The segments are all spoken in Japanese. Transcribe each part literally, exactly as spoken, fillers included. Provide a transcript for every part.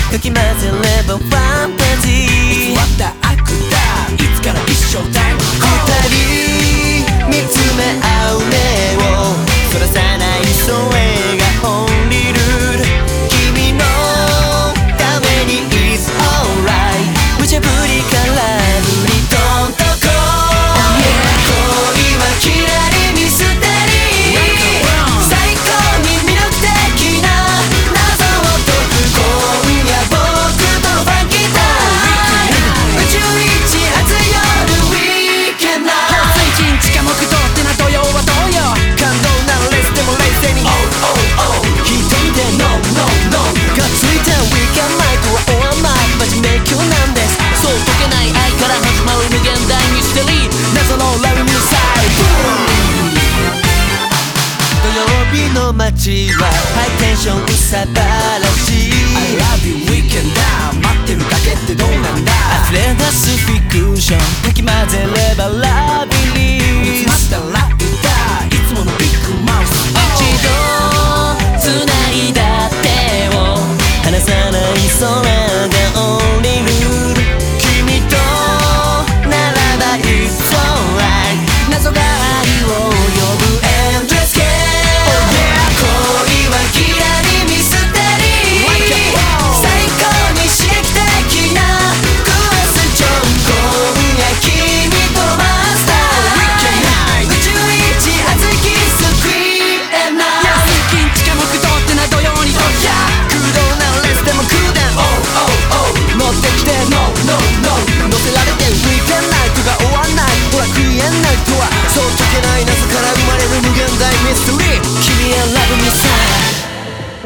かき混ぜればファンタジー。 偽った悪だ、いつから一生タイム。 二人見つめ合う目をそらさない、それがオンリールール。君のために It's alright。 無茶ぶりからぶりどんとこう、oh yeah。 恋はきらりミステリー、最高に魅力的な謎を解く。今夜僕とファンキータイム、宇宙一熱い夜 Weekend Night。 水金地下木土ってな土曜は土曜、 感動なレスでも冷静に Oh oh oh。 一人で No No No がついた Weekend Night は終わんない真面目今日なんです。そう解けない愛から始まる無限大ミステリー、謎のラブミューサイド。土曜日の街はハイテンションうさばらしい。 I love you weekend down、 待ってるだけってどうなんだ。 溢れ出すフィクションかき混ぜればラビリース。 待ったらいた、いつものビッグマウス。 一度繋いだ手を離さないそれがオンリールール。君とならば It's alright。 謎が愛を呼ぶ Endless Game。 Oh yeah。 恋はきらりミステリー、最高に刺激的なクエスチョン。今夜君とマスター、宇宙一熱いキスクリーンナイト。 水金地下木土ってな土曜に土曜、 空洞なレスでも空伝 Oh oh oh。 乗ってきて No No No 乗せられて Weekend Night が終わんない。ほらクリエンナイトはそう解けない謎から生まれる無限大ミステリー。君はラブミサイル。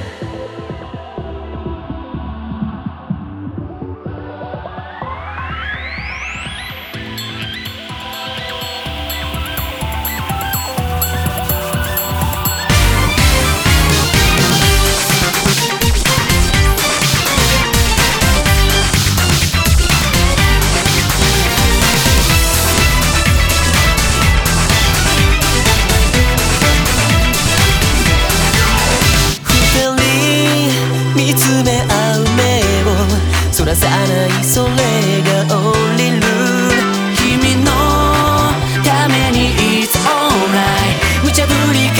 見つめ合う目をそらさないそれがオンリールール。君のために It's alright。 無茶ぶり